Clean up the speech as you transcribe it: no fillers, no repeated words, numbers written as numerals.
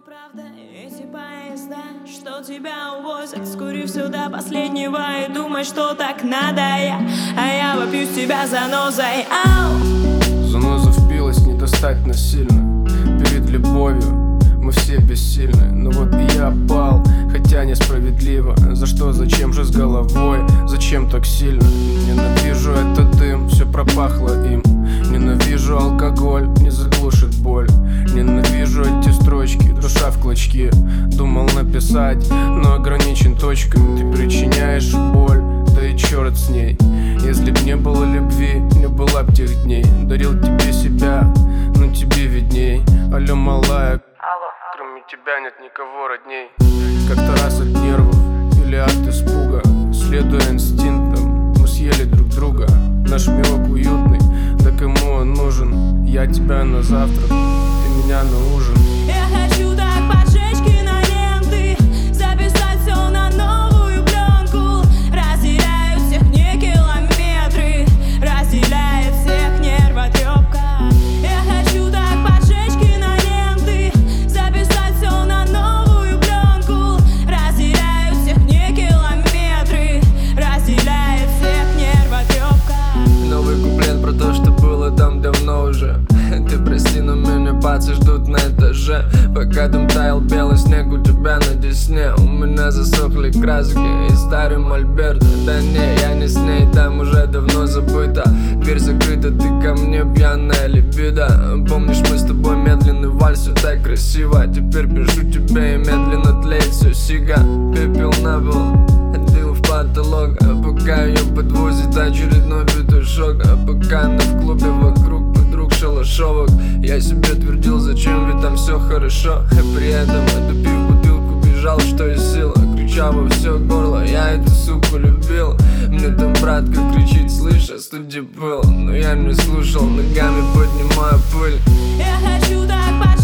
правда, эти поезда, что тебя увозят, скурив сюда последнего и думай, что так надо а я вопью с тебя занозой. Ау! Заноза впилась, не достать насильно. Перед любовью мы все бессильны. Но вот и я пал, хотя несправедливо. За что, зачем же с головой, зачем так сильно? Ненавижу этот дым, все пропахло им. Ненавижу алкоголь, не заглушит боль. Ненавижу эти строчки, душа в клочки. Думал написать, но ограничен точками. Ты причиняешь боль, да и черт с ней. Если б не было любви, не было б тех дней. Дарил тебе себя, но тебе видней. Алло, малая, кроме тебя нет никого родней. Как-то раз от нервов или от испуга, следуя инстинктам, мы съели друг друга. Наш мирок уютный, да кому он нужен? Я тебя на завтрак, ты меня на ужин. Я хочу так поджечь киноленты, записать все на новую пленку. Разделяют всех не километры, разделяет всех нервотрепка. Я хочу так поджечь киноленты, записать все на новую пленку. Разделяют всех не километры, разделяет всех нервотрепка. Новый куплет про то, что было там давно уже. Ты прости, но меня пацы ждут на этаже. Пока там таял белый снег у тебя на десне. У меня засохли краски и старый мольберт. Да не, я не с ней, там уже давно забыто. Дверь закрыта, ты ко мне пьяная либидо. Помнишь, мы с тобой медленный вальс, все так красиво. Теперь пишу тебе и медленно тлеет все сига. Пепел на пол, дым в потолок. А пока ее подвозит очередной петушок. А пока она в клубе вокруг подруг шалашовок. Я себе твердил, зачем ведь там все хорошо. И при этом, отупив бутылку, бежал, что из сил. Кричал во все горло, я эту суку любил. Мне там братка кричит, слышь, а студии был. Но я не слушал, ногами поднимаю пыль. Я хочу так